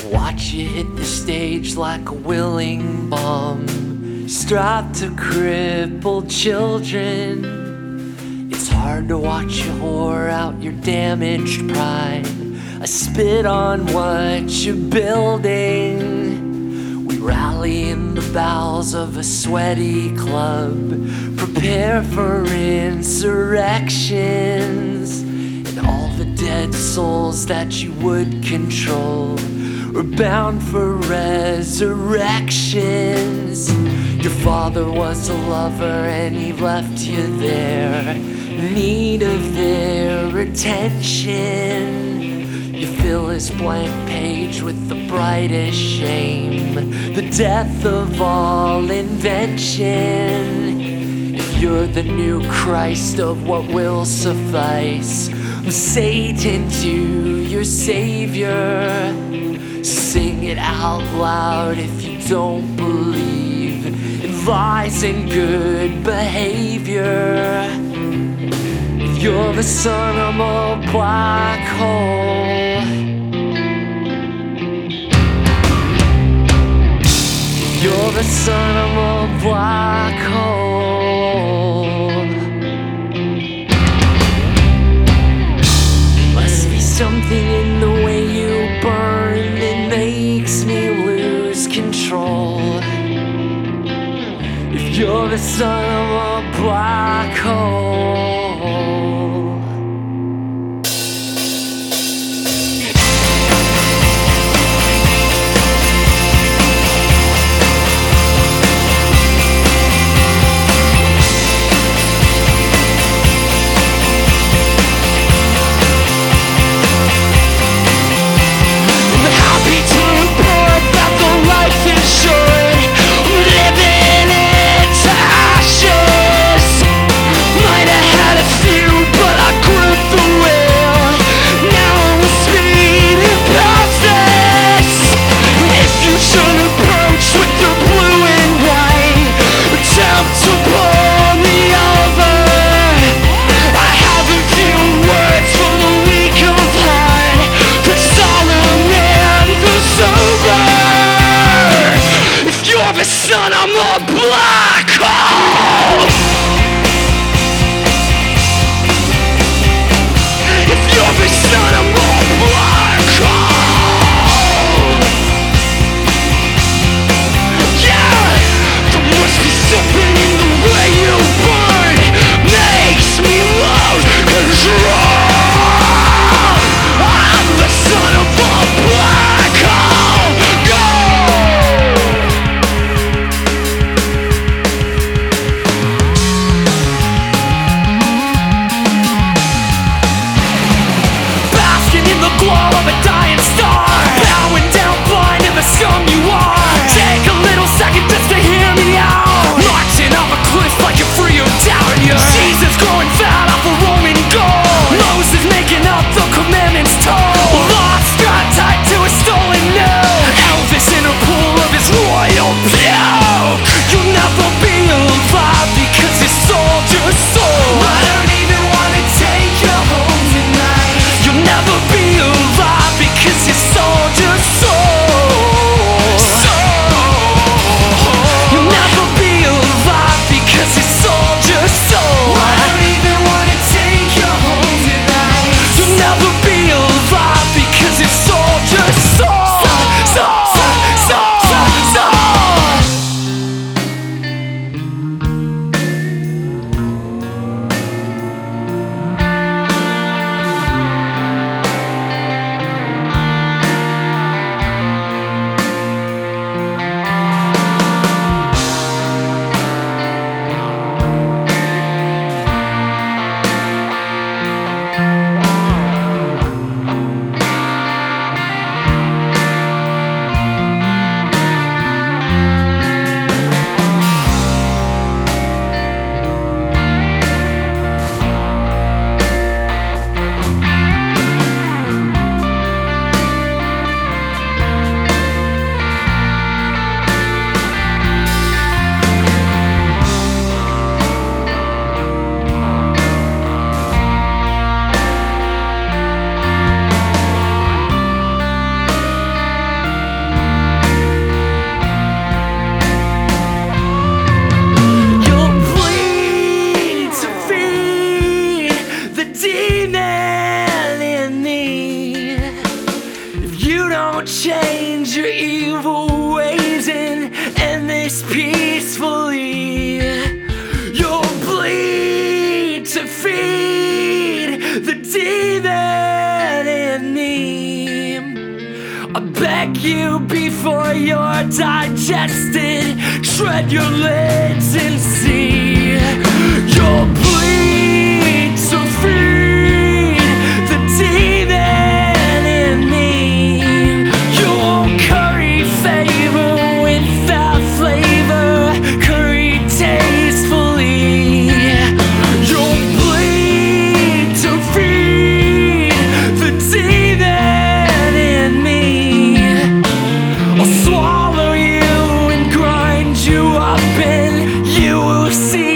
Watch you hit the stage like a willing bomb, strapped to crippled children. It's hard to watch you whore out your damaged pride. I spit on what you're building. We rally in the bowels of a sweaty club, prepare for insurrections, and all the dead souls that you would control we're bound for resurrections. Your father was a lover and he left you there, in need of their attention. You fill his blank page with the brightest shame, the death of all invention. If you're the new Christ of what will suffice, Satan to your savior. Sing it out loud if you don't believe in lies and good behavior. If you're the son of a black hole, if you're the son of a black hole, must be something in the way you burn that makes me lose control. If you're the son of a black hole, living into ashes. Might have had a wreck you before you're digested. Shred your lids and see. You'll bleed to feed the demon in me. You won't curry favor without flavor, curry tastefully. You'll bleed to feed the demon in me. I'll swallow you and grind you up, and you will see